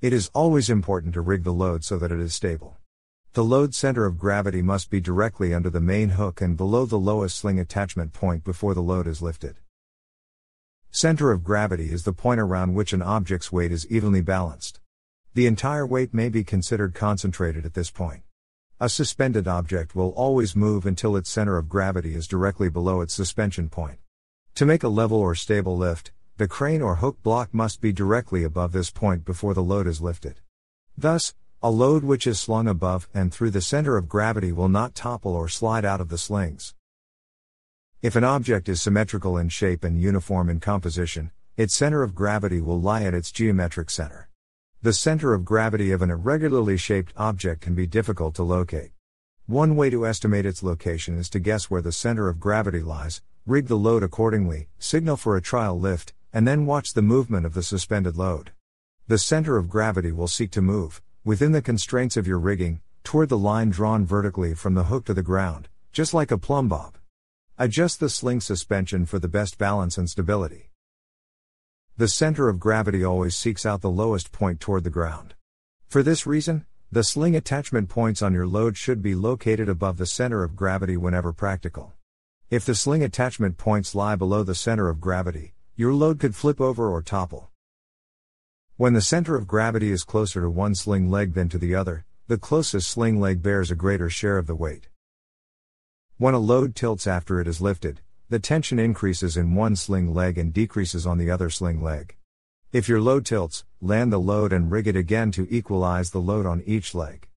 It is always important to rig the load so that it is stable. The load center of gravity must be directly under the main hook and below the lowest sling attachment point before the load is lifted. Center of gravity is the point around which an object's weight is evenly balanced. The entire weight may be considered concentrated at this point. A suspended object will always move until its center of gravity is directly below its suspension point. To make a level or stable lift, the crane or hook block must be directly above this point before the load is lifted. Thus, a load which is slung above and through the center of gravity will not topple or slide out of the slings. If an object is symmetrical in shape and uniform in composition, its center of gravity will lie at its geometric center. The center of gravity of an irregularly shaped object can be difficult to locate. One way to estimate its location is to guess where the center of gravity lies, rig the load accordingly, signal for a trial lift, and then watch the movement of the suspended load. The center of gravity will seek to move, within the constraints of your rigging, toward the line drawn vertically from the hook to the ground, just like a plumb bob. Adjust the sling suspension for the best balance and stability. The center of gravity always seeks out the lowest point toward the ground. For this reason, the sling attachment points on your load should be located above the center of gravity whenever practical. If the sling attachment points lie below the center of gravity, your load could flip over or topple. When the center of gravity is closer to one sling leg than to the other, the closest sling leg bears a greater share of the weight. When a load tilts after it is lifted, the tension increases in one sling leg and decreases on the other sling leg. If your load tilts, land the load and rig it again to equalize the load on each leg.